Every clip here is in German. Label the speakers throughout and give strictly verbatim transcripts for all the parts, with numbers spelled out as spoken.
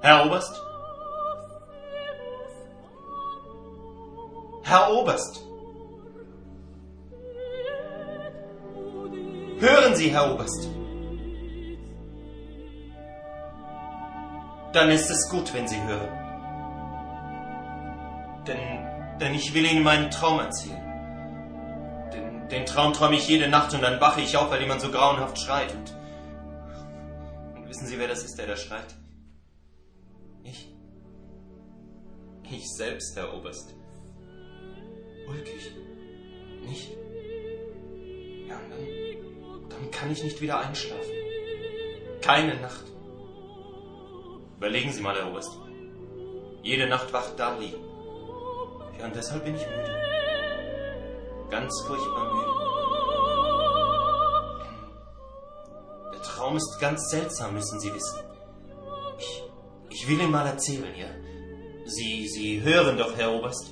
Speaker 1: Herr Oberst? Herr Oberst? Hören Sie, Herr Oberst? Dann ist es gut, wenn Sie hören. Denn, denn ich will Ihnen meinen Traum erzählen. Den, den Traum träume ich jede Nacht und dann wache ich auf, weil jemand so grauenhaft schreit. Und, und wissen Sie, wer das ist, der da schreit? Ich. Ich selbst, Herr Oberst. Ulkig. Nicht? Ja, und dann, dann kann ich nicht wieder einschlafen. Keine Nacht. Überlegen Sie mal, Herr Oberst. Jede Nacht wach da liegen. Ja, und deshalb bin ich müde. Ganz furchtbar müde. Der Traum ist ganz seltsam, müssen Sie wissen. Ich, ich will Ihnen mal erzählen, ja. Sie, Sie hören doch, Herr Oberst.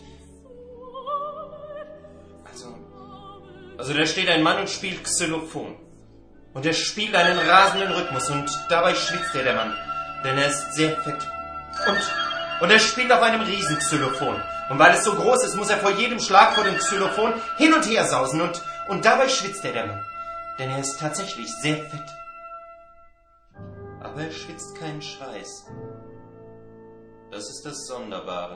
Speaker 1: Also, also da steht ein Mann und spielt Xylophon. Und er spielt einen rasenden Rhythmus und dabei schwitzt er, der Mann. Denn er ist sehr fett. Und, und er spielt auf einem Riesenxylophon. Und weil es so groß ist, muss er vor jedem Schlag vor dem Xylophon hin und her sausen. Und, und dabei schwitzt er, der Mann. Denn er ist tatsächlich sehr fett. Aber er schwitzt keinen Schweiß. Das ist das Sonderbare.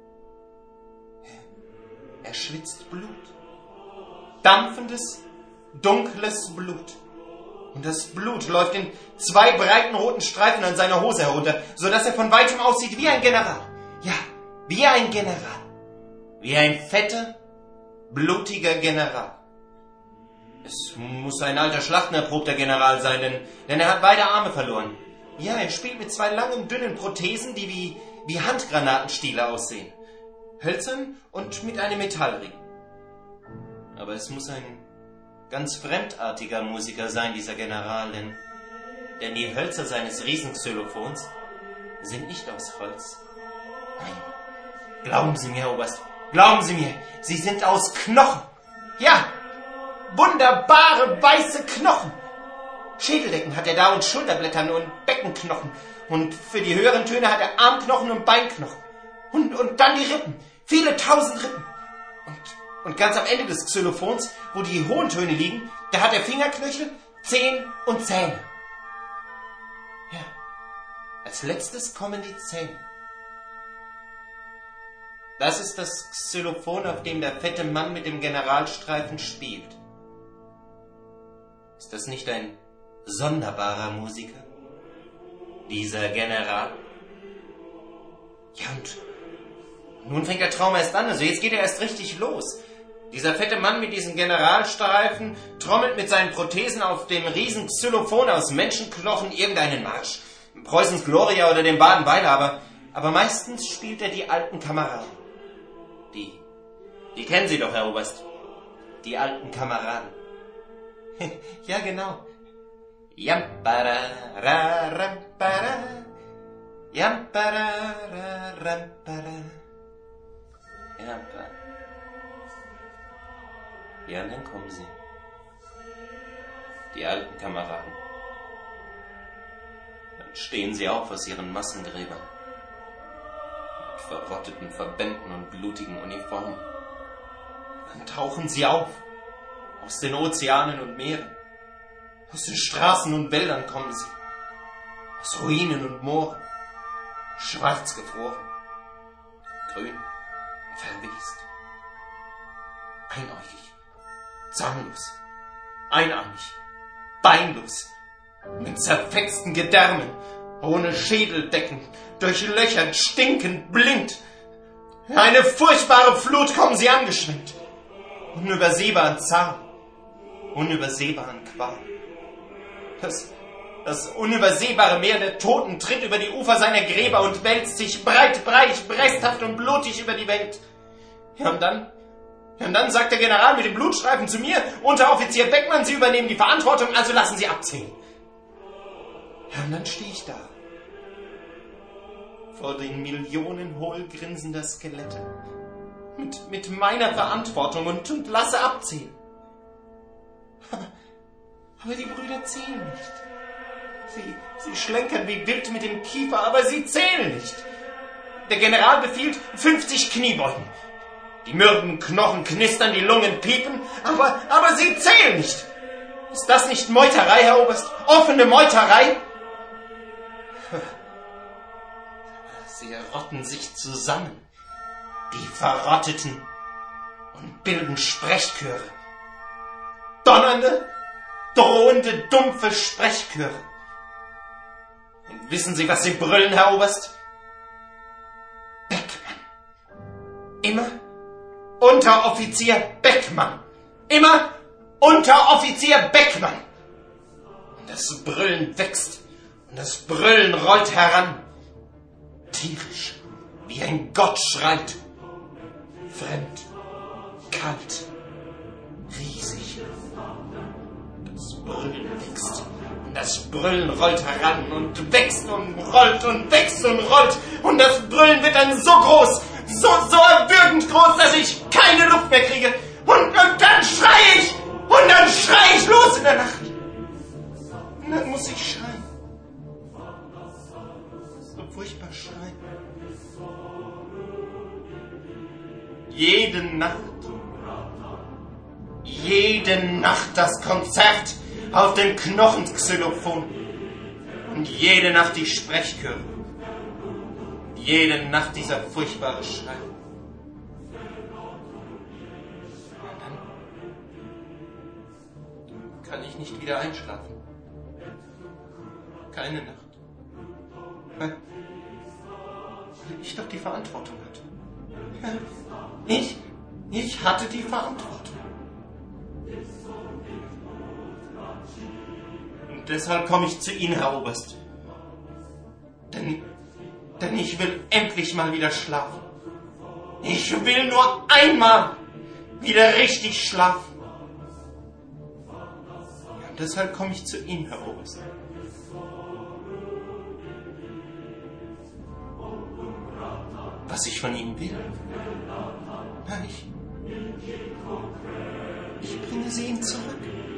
Speaker 1: Er, er schwitzt Blut. Dampfendes, dunkles Blut. Und das Blut läuft in zwei breiten roten Streifen an seiner Hose herunter, sodass er von weitem aussieht wie ein General. Ja, wie ein General. Wie ein fetter, blutiger General. Es muss ein alter schlachtenerprobter General sein, denn, denn er hat beide Arme verloren. Ja, er spielt mit zwei langen, dünnen Prothesen, die wie, wie Handgranatenstiele aussehen. Hölzern und mit einem Metallring. Aber es muss ein ganz fremdartiger Musiker sein, dieser General, denn, denn die Hölzer seines Riesenxylophons sind nicht aus Holz. Nein, glauben Sie mir, Herr Oberst, glauben Sie mir, sie sind aus Knochen. Ja, wunderbare weiße Knochen. Schädeldecken hat er da und Schulterblättern und Beckenknochen. Und für die höheren Töne hat er Armknochen und Beinknochen. Und, und dann die Rippen, viele tausend Rippen. Und Und ganz am Ende des Xylophons, wo die hohen Töne liegen, da hat er Fingerknöchel, Zehen und Zähne. Ja, als letztes kommen die Zähne. Das ist das Xylophon, auf dem der fette Mann mit dem Generalstreifen spielt. Ist das nicht ein sonderbarer Musiker? Dieser General? Ja, und nun fängt der Traum erst an, also jetzt geht er erst richtig los. Dieser fette Mann mit diesen Generalstreifen trommelt mit seinen Prothesen auf dem riesen Xylophon aus Menschenknochen irgendeinen Marsch. Preußens Gloria oder den Baden-Weiler, aber, aber meistens spielt er die alten Kameraden. Die, die kennen Sie doch, Herr Oberst. Die alten Kameraden. Ja, genau. Jampara, ra, rampara. Jampara, ra, rampara. Jampara. Ja, und dann kommen sie. Die alten Kameraden. Dann stehen sie auf aus ihren Massengräbern. Mit verrotteten Verbänden und blutigen Uniformen. Dann tauchen sie auf. Aus den Ozeanen und Meeren. Aus den Straßen und Wäldern kommen sie. Aus Ruinen und Mooren. Schwarz gefroren. Grün. Verwest. Einäugig. Zahnlos, einarmig, beinlos, mit zerfetzten Gedärmen, ohne Schädeldecken, durchlöchert, stinkend, blind. Eine furchtbare Flut kommen sie angeschwemmt. Unübersehbaren Zahn, unübersehbaren Qual. Das, das unübersehbare Meer der Toten tritt über die Ufer seiner Gräber und wälzt sich breit, breit, bressthaft und blutig über die Welt. Ja, und dann... Und dann sagt der General mit dem Blutstreifen zu mir, Unteroffizier Beckmann, Sie übernehmen die Verantwortung, also lassen Sie abzählen. Ja, und dann stehe ich da. Vor den Millionen hohlgrinsender Skelette. Mit, mit meiner Verantwortung und, und lasse abzählen. Aber die Brüder zählen nicht. Sie, sie schlenkern wie wild mit dem Kiefer, aber sie zählen nicht. Der General befiehlt fünfzig Kniebeugen. Die mürben Knochen knistern, die Lungen piepen, aber, aber sie zählen nicht. Ist das nicht Meuterei, Herr Oberst? Offene Meuterei? Sie rotten sich zusammen, die Verrotteten, und bilden Sprechchöre. Donnernde, drohende, dumpfe Sprechchöre. Und wissen Sie, was Sie brüllen, Herr Oberst? Beckmann. Immer Unteroffizier Beckmann. Immer Unteroffizier Beckmann. Und das Brüllen wächst und das Brüllen rollt heran. Tierisch, wie ein Gott schreit. Fremd, kalt, riesig. Das Brüllen wächst und das Brüllen rollt heran und wächst und rollt und wächst und rollt. Und das Brüllen wird dann so groß, so, so erwürgend groß, dass ich keine Luft mehr kriege. Und, und dann schreie ich, und dann schreie ich los in der Nacht. Und dann muss ich schreien. So furchtbar schreien. Jede Nacht, jede Nacht das Konzert auf dem Knochenxylophon und jede Nacht die Sprechchöre, jede Nacht dieser furchtbare Schrei. Und dann kann ich nicht wieder einschlafen. Keine Nacht. Weil ich doch die Verantwortung hatte. Ich, ich hatte die Verantwortung. Und deshalb komme ich zu Ihnen, Herr Oberst. Denn, denn ich will endlich mal wieder schlafen. Ich will nur einmal wieder richtig schlafen. Ja, und deshalb komme ich zu Ihnen, Herr Oberst. Was ich von Ihnen will. Ich, ich bringe sie ihm zurück.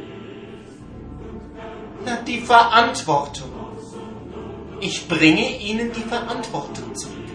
Speaker 1: Na, die Verantwortung. Ich bringe Ihnen die Verantwortung zurück.